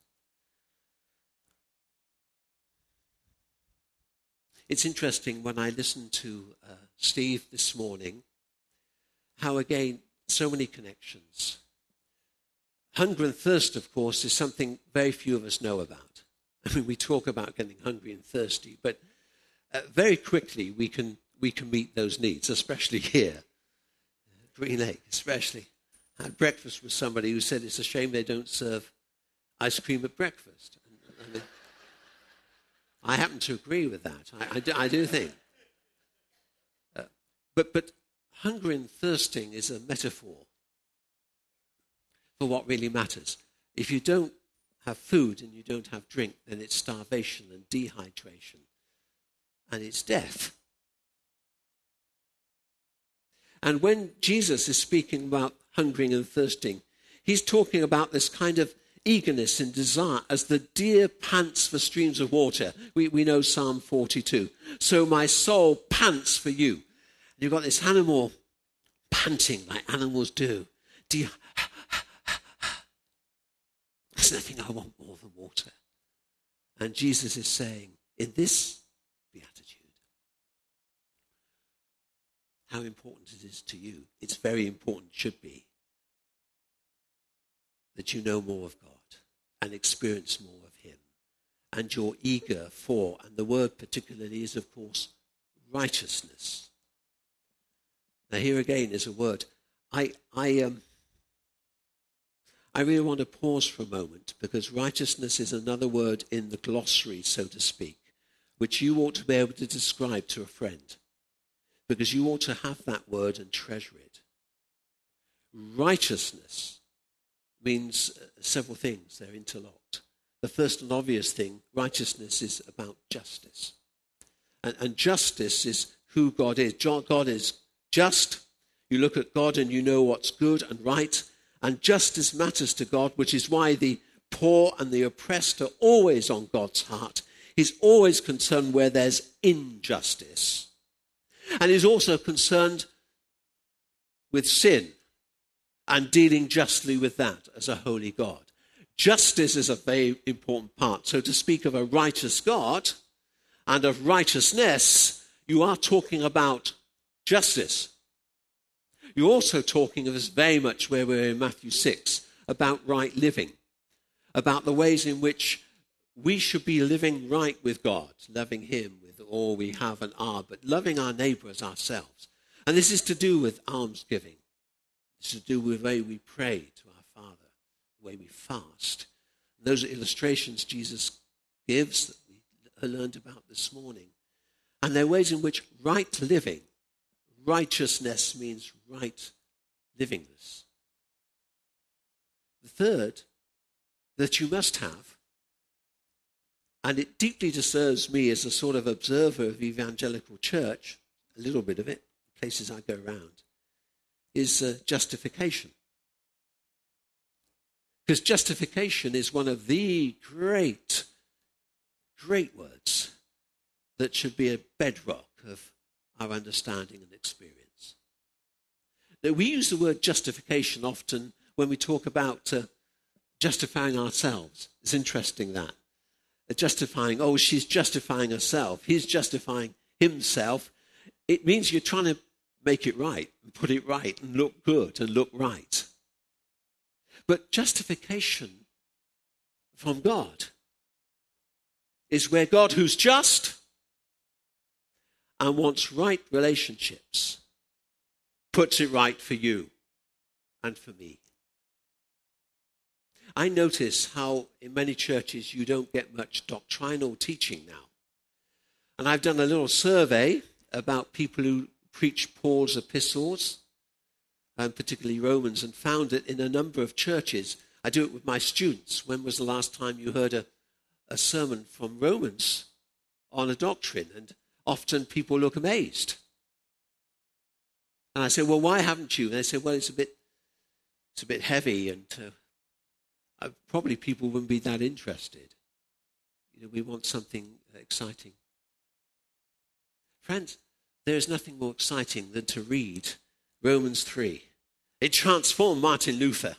It's interesting when I listened to uh, Steve this morning, how again, so many connections. Hunger and thirst, of course, is something very few of us know about. I mean, we talk about getting hungry and thirsty, but uh, very quickly we can we can meet those needs, especially here. Green Lake, especially. I had breakfast with somebody who said it's a shame they don't serve ice cream at breakfast. And, I mean, I happen to agree with that. I, I, do, I do think. Uh, but, but hunger and thirsting is a metaphor for what really matters. If you don't have food and you don't have drink, then it's starvation and dehydration. And it's death. And when Jesus is speaking about hungering and thirsting, he's talking about this kind of eagerness and desire as the deer pants for streams of water. We, we know Psalm forty-two. So my soul pants for you. And you've got this animal panting like animals do. De- There's nothing I want more than water. And Jesus is saying, in this beatitude, how important it is to you. It's very important, should be, that you know more of God and experience more of him. And you're eager for, and the word particularly is, of course, righteousness. Now here again is a word. I, I, um, I really want to pause for a moment, because righteousness is another word in the glossary, so to speak, which you ought to be able to describe to a friend, because you ought to have that word and treasure it. Righteousness means several things. They're interlocked. The first and obvious thing, righteousness is about justice. And, and justice is who God is. God is just. You look at God and you know what's good and right. And justice matters to God, which is why the poor and the oppressed are always on God's heart. He's always concerned where there's injustice. And he's also concerned with sin and dealing justly with that as a holy God. Justice is a very important part. So to speak of a righteous God and of righteousness, you are talking about justice. You're also talking of this very much where we're in Matthew six, about right living, about the ways in which we should be living right with God, loving him with all we have and are, but loving our neighbour as ourselves. And this is to do with almsgiving. It's to do with the way we pray to our Father, the way we fast. And those are illustrations Jesus gives that we learned about this morning. And there are ways in which right living, righteousness means right livingness. The third that you must have, and it deeply disturbs me as a sort of observer of evangelical church, a little bit of it, places I go around, is uh, justification. Because justification is one of the great, great words that should be a bedrock of our understanding and experience. Now, we use the word justification often when we talk about uh, justifying ourselves. It's interesting that. Uh, justifying, oh, she's justifying herself. He's justifying himself. It means you're trying to make it right and put it right and look good and look right. But justification from God is where God, who's just and wants right relationships, puts it right for you and for me. I notice how in many churches you don't get much doctrinal teaching now. And I've done a little survey about people who preach Paul's epistles, and particularly Romans, and found it in a number of churches. I do it with my students. When was the last time you heard a, a sermon from Romans on a doctrine? And often people look amazed. And I say, well, why haven't you? And they say, well, it's a bit, it's a bit heavy, and uh, probably people wouldn't be that interested. You know, we want something exciting. Friends, there is nothing more exciting than to read Romans three. It transformed Martin Luther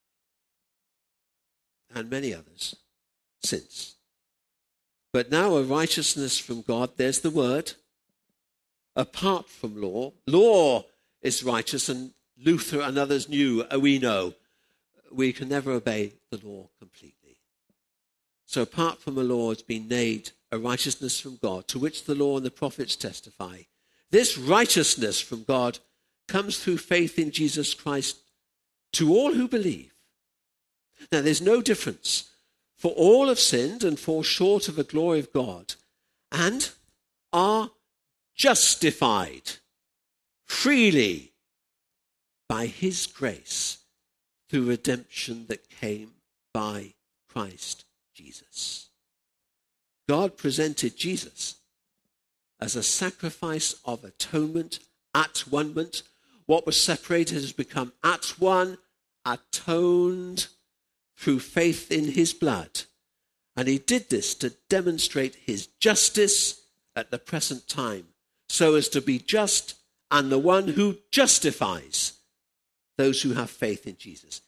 and many others since. But now a righteousness from God, there's the word, apart from law. Law is righteous, and Luther and others knew, we know, we can never obey the law completely. So apart from the law has been made a righteousness from God, to which the law and the prophets testify. This righteousness from God comes through faith in Jesus Christ to all who believe. Now, there's no difference. For all have sinned and fall short of the glory of God and are justified freely by his grace through redemption that came by Christ Jesus. God presented Jesus as a sacrifice of atonement, at-one-ment. What was separated has become at one, atoned through faith in his blood. And he did this to demonstrate his justice at the present time, so as to be just and the one who justifies those who have faith in Jesus.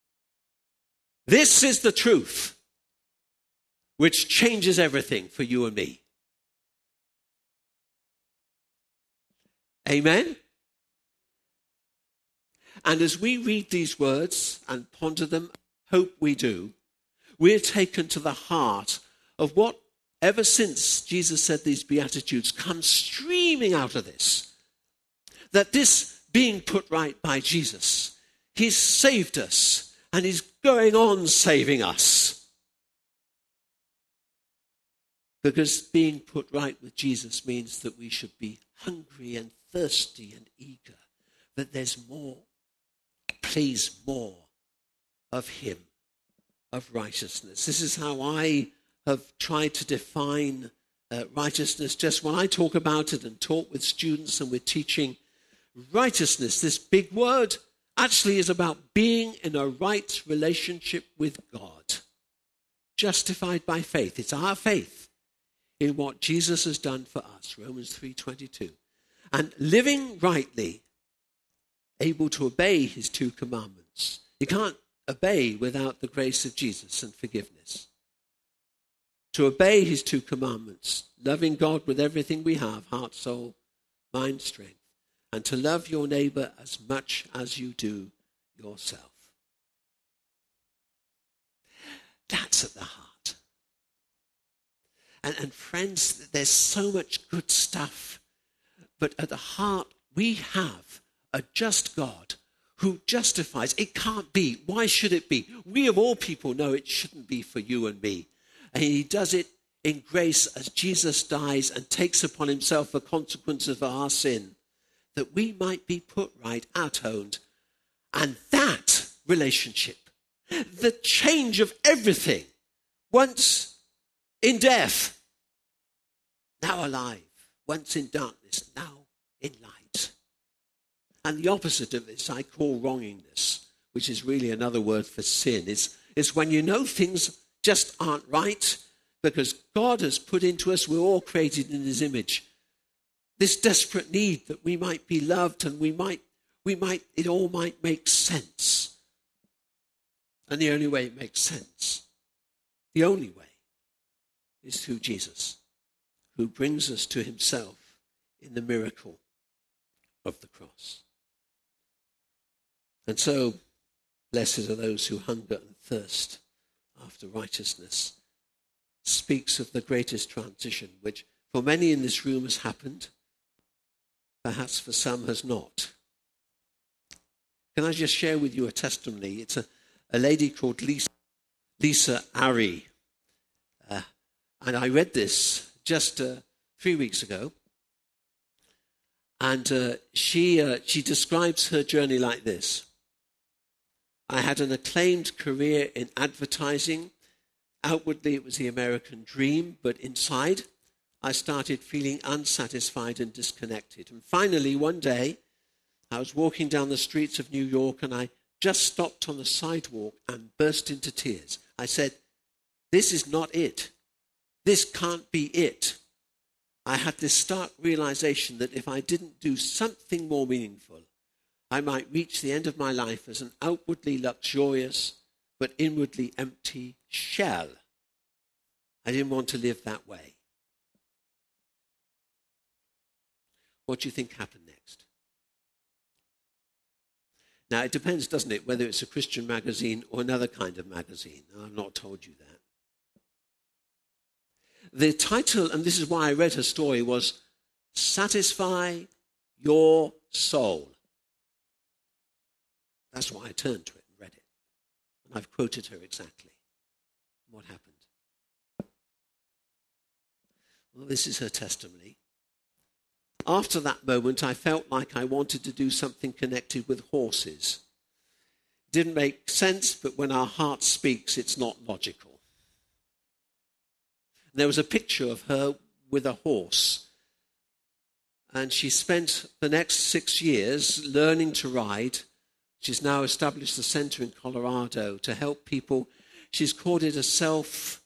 This is the truth which changes everything for you and me. Amen? And as we read these words and ponder them, hope we do, we're taken to the heart of what, ever since Jesus said these Beatitudes, comes streaming out of this. That this being put right by Jesus, he's saved us and he's going on saving us. Because being put right with Jesus means that we should be hungry and thirsty and eager, that there's more, please more of him, of righteousness. This is how I have tried to define uh, righteousness. Just when I talk about it and talk with students and with teaching, righteousness, this big word, actually is about being in a right relationship with God, justified by faith. It's our faith in what Jesus has done for us, Romans three twenty-two. And living rightly, able to obey his two commandments. You can't obey without the grace of Jesus and forgiveness. To obey his two commandments, loving God with everything we have, heart, soul, mind, strength, and to love your neighbor as much as you do yourself. That's at the heart. And, and friends, there's so much good stuff, but at the heart we have a just God who justifies. It can't be. Why should it be? We of all people know it shouldn't be for you and me. And he does it in grace as Jesus dies and takes upon himself the consequences of our sin, that we might be put right, atoned. And that relationship, the change of everything, once in death, now alive, once in darkness, now in light. And the opposite of this I call wrongingness, which is really another word for sin. It's, it's when you know things just aren't right, because God has put into us, we're all created in his image, this desperate need that we might be loved and we might, we might, it all might make sense. And the only way it makes sense, the only way, is through Jesus, who brings us to himself in the miracle of the cross. And so, blessed are those who hunger and thirst after righteousness, speaks of the greatest transition, which for many in this room has happened, perhaps for some has not. Can I just share with you a testimony? It's a, a lady called Lisa, Lisa Ari. Uh, and I read this just uh, three weeks ago. And uh, she uh, she describes her journey like this. I had an acclaimed career in advertising. Outwardly, it was the American dream, but inside, I started feeling unsatisfied and disconnected. And finally, one day, I was walking down the streets of New York, and I just stopped on the sidewalk and burst into tears. I said, this is not it. This can't be it. I had this stark realization that if I didn't do something more meaningful, I might reach the end of my life as an outwardly luxurious but inwardly empty shell. I didn't want to live that way. What do you think happened next? Now, it depends, doesn't it, whether it's a Christian magazine or another kind of magazine. I've not told you that. The title, and this is why I read her story, was Satisfy Your Soul. That's why I turned to it and read it. And I've quoted her exactly. What happened? Well, this is her testimony. After that moment, I felt like I wanted to do something connected with horses. It didn't make sense, but when our heart speaks, it's not logical. There was a picture of her with a horse. And she spent the next six years learning to ride. She's now established a center in Colorado to help people. She's called it a self-help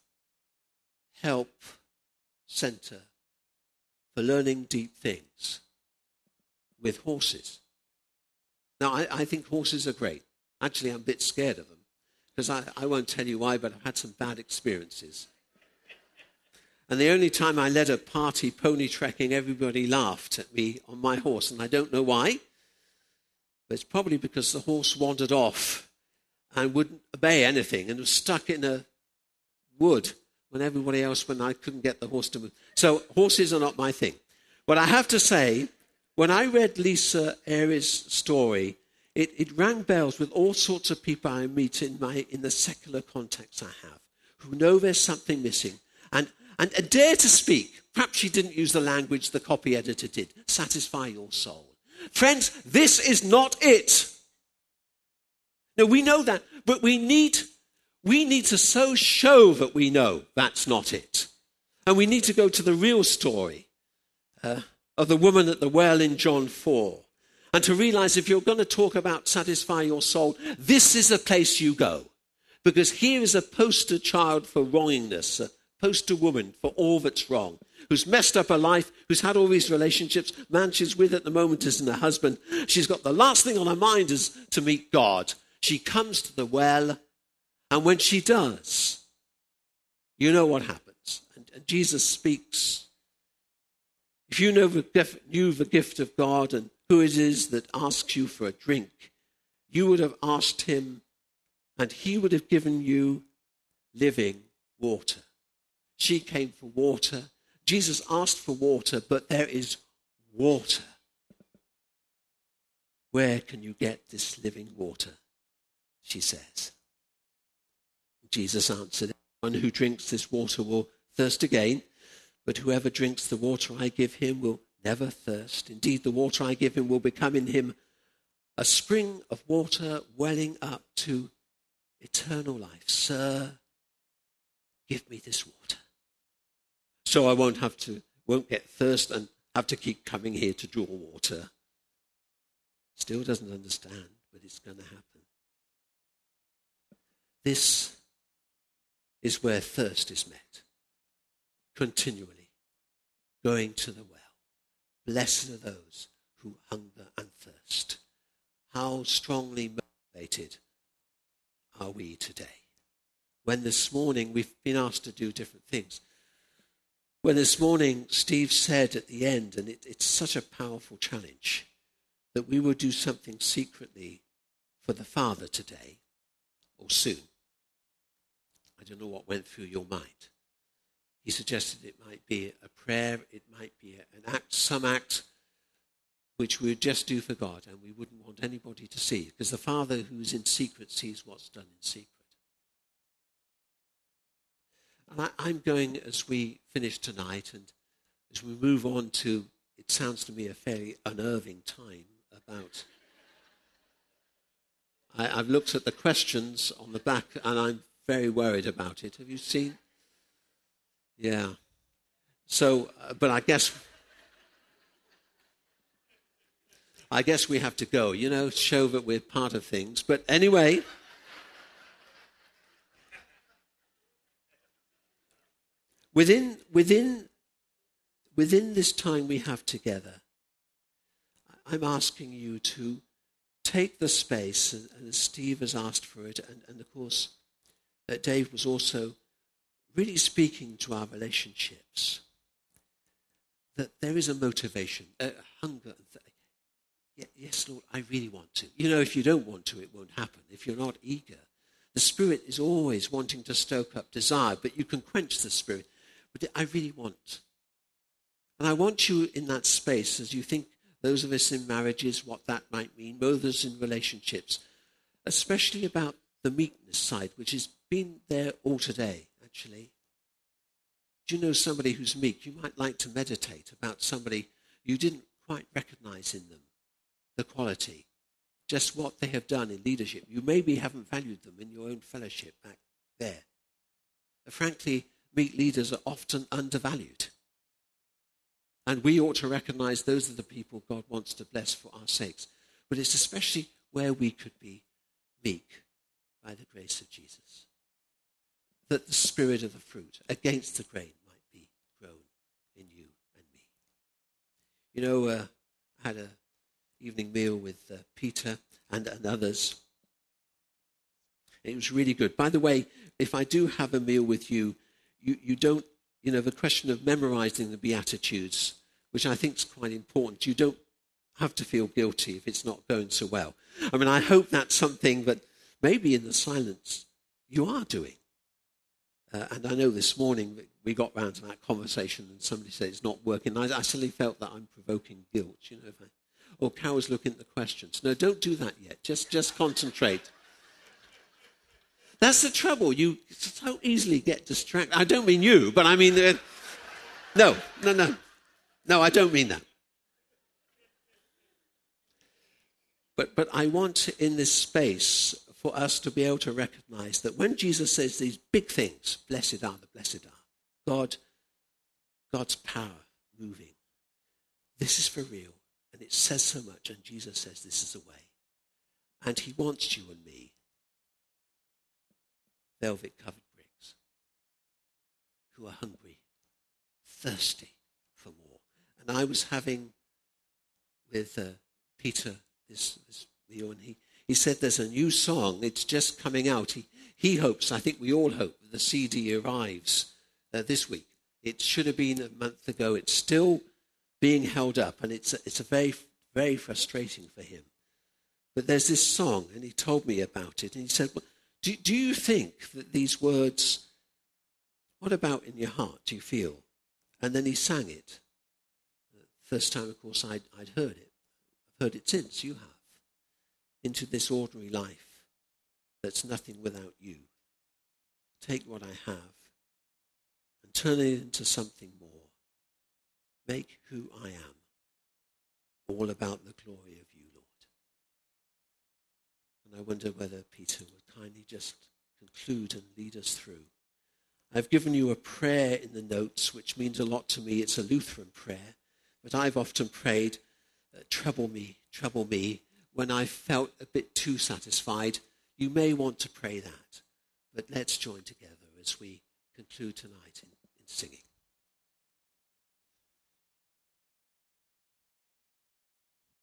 center for learning deep things with horses. Now, I, I think horses are great. Actually, I'm a bit scared of them because I, I won't tell you why, but I've had some bad experiences. And the only time I led a party pony trekking, everybody laughed at me on my horse, and I don't know why. But it's probably because the horse wandered off and wouldn't obey anything and was stuck in a wood when everybody else, when I couldn't get the horse to move. So horses are not my thing. But I have to say, when I read Lisa Ari's story, it, it rang bells with all sorts of people I meet in my in the secular context I have, who know there's something missing and, and, and dare to speak. Perhaps she didn't use the language the copy editor did. Satisfy your soul. Friends, this is not it. Now, we know that, but we need, we need to so show that we know that's not it. And we need to go to the real story uh, of the woman at the well in John four. And to realize if you're going to talk about satisfy your soul, this is the place you go. Because here is a poster child for wrongingness, a poster woman for all that's wrong, who's messed up her life, who's had all these relationships. Man she's with at the moment isn't her husband. She's got the last thing on her mind is to meet God. She comes to the well, and when she does, you know what happens. And, and Jesus speaks. If you know the gift, knew the gift of God and who it is that asks you for a drink, you would have asked him, and he would have given you living water. She came for water. Jesus asked for water, but there is water. where can you get this living water? She says. Jesus answered, "One who drinks this water will thirst again, but whoever drinks the water I give him will never thirst. Indeed, the water I give him will become in him a spring of water welling up to eternal life. Sir, give me this water, so I won't have to, won't get thirst and have to keep coming here to draw water." Still doesn't understand, but it's going to happen. This is where thirst is met. Continually going to the well. Blessed are those who hunger and thirst. How strongly motivated are we today? When this morning we've been asked to do different things. When this morning Steve said at the end, and it, it's such a powerful challenge, that we will do something secretly for the Father today or soon. I don't know what went through your mind. He suggested it might be a prayer, it might be an act, some act which we would just do for God and we wouldn't want anybody to see, because the Father who's in secret sees what's done in secret. And I, I'm going, as we finish tonight and as we move on to, it sounds to me, a fairly unnerving time about... I, I've looked at the questions on the back and I'm very worried about it. Have you seen? Yeah. So, uh, but I guess... I guess we have to go, you know, show that we're part of things. But anyway, within within within this time we have together, I'm asking you to take the space, and, and Steve has asked for it, and, and of course, uh, Dave was also really speaking to our relationships, that there is a motivation, a hunger, and th- yes, Lord, I really want to. You know, if you don't want to, it won't happen. If you're not eager, the Spirit is always wanting to stoke up desire, but you can quench the Spirit. But I really want. And I want you in that space, as you think, those of us in marriages, what that might mean, others in relationships, especially about the meekness side, which has been there all today, actually. Do you know somebody who's meek? You might like to meditate about somebody you didn't quite recognize in them. The quality, just what they have done in leadership. You maybe haven't valued them in your own fellowship back there. But frankly, meek leaders are often undervalued. And we ought to recognize those are the people God wants to bless for our sakes. But it's especially where we could be meek by the grace of Jesus. That the spirit of the fruit against the grain might be grown in you and me. You know, uh, I had a evening meal with uh, Peter and, and others. It was really good. By the way, if I do have a meal with you, you, you don't, you know, the question of memorizing the Beatitudes, which I think is quite important, you don't have to feel guilty if it's not going so well. I mean, I hope that's something that maybe in the silence you are doing. Uh, and I know this morning we got round to that conversation and somebody said it's not working. I, I suddenly felt that I'm provoking guilt, you know, if I, or Carol's looking at the questions. No, don't do that yet. Just just concentrate. That's the trouble. You so easily get distracted. I don't mean you, but I mean... Uh, no, no, no. No, I don't mean that. But, but I want in this space for us to be able to recognize that when Jesus says these big things, blessed are the blessed are, God, God's power moving, this is for real. And it says so much, and Jesus says this is the way. And he wants you and me, velvet-covered bricks, who are hungry, thirsty for more. And I was having with uh, Peter this, this meal, and he, he said there's a new song. It's just coming out. He, he hopes, I think we all hope, that the C D arrives uh, this week. It should have been a month ago. It's still being held up, and it's a, it's a very, very frustrating for him. But there's this song, and he told me about it, and he said, well, do, do you think that these words, what about in your heart do you feel? And then he sang it. First time, of course, I'd, I'd heard it. I've heard it since, you have. into this ordinary life that's nothing without you. Take what I have and turn it into something more. Make who I am all about the glory of you, Lord. And I wonder whether Peter would kindly just conclude and lead us through. I've given you a prayer in the notes, which means a lot to me. It's a Lutheran prayer, but I've often prayed, uh, trouble me, trouble me, when I felt a bit too satisfied. You may want to pray that, but let's join together as we conclude tonight in, in singing.